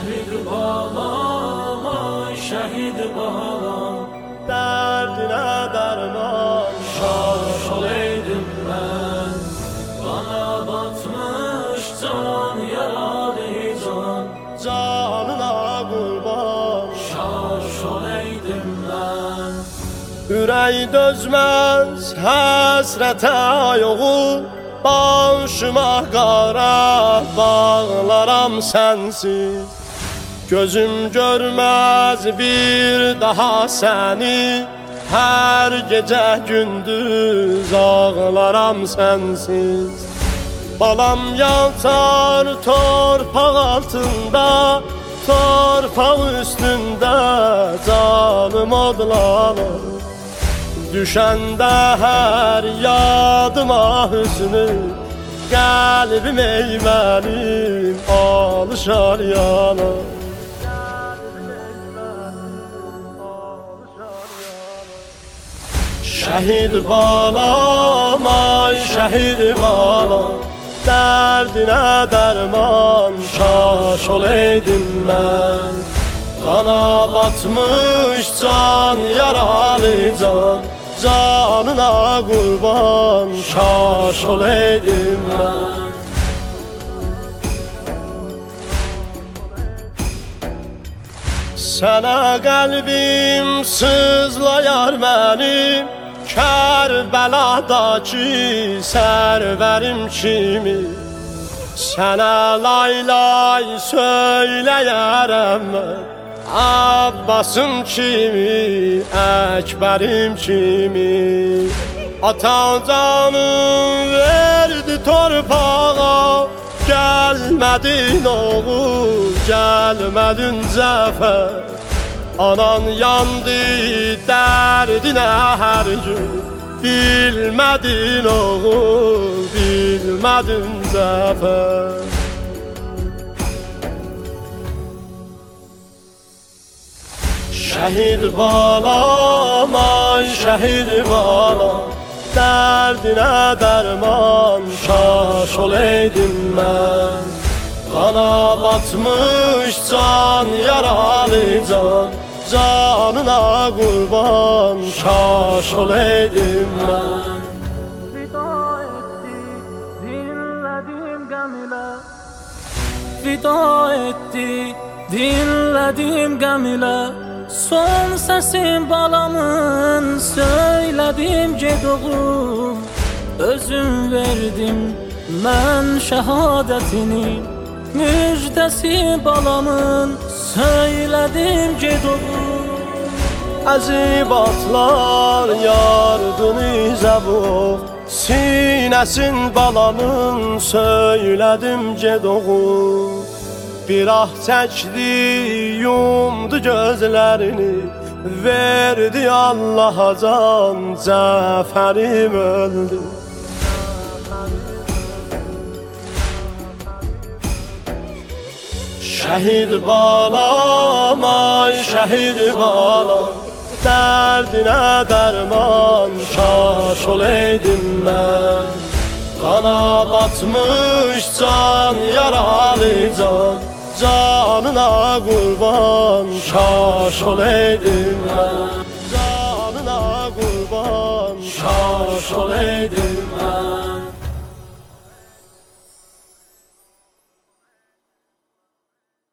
Şehit balam, ay şehit balam, derdine derman şaş olaydım ben. Bana batmış can, yaralı can, canına kurban. şaş olaydım ben. Ürək dözməz həsrətə yoğun, başıma qara bağlaram sənsiz. Gözüm görməz bir daha səni, hər gecə gündüz ağlaram sənsiz. Balam yatar torpaq altında, torpaq üstündə canım odlanır. Düşəndə hər yadıma hüsnü, qəlbim ey mənim alışar yanar. Şəhid balam, ay şəhid balam, dərdinə dərman şaş olaydım mən. Qana batmış can, yaralı can, canına qurban şaş olaydım mən. Sənə qəlbim sızlayar mənim, Kərbələdəki sərvərim kimi. Sənə lay lay söyləyərəm mən, Abbasım kimi, Əkbərim kimi. Ata canım verdi torpağa, gəlmədin oğul, gəlmədin zəfər. Anan yandı dərdinə hər gün, bilmədin oğul, bilmədin zəfər. Şəhid balam, ay şəhid balam, dərdinə dərman şaş olaydım mən. Qana batmış can, yaralı can, canına qurban şaş olaydım mən. Fida etti, dinledim gəm ilə, fida etti, dinledim gəm ilə. Son səsim balamın, söylədim ged oğul. Özüm verdim mən şəhadətini, müjdəsi balamın, söylədim ged oğul. Əzib atlar yardını zəbuq, sinəsin balamın, söylədim ged oğul. Bir ah çəkdi, yumdu gözlərini, verdi Allaha can, Cəfərim öldü. Şəhid balam, ay şəhid balam, dərdinə dərman şaş olaydım mən. Qana batmış can, yaralı can, canına qurban şaş olaydım mən. Canına qurban şaş olaydım.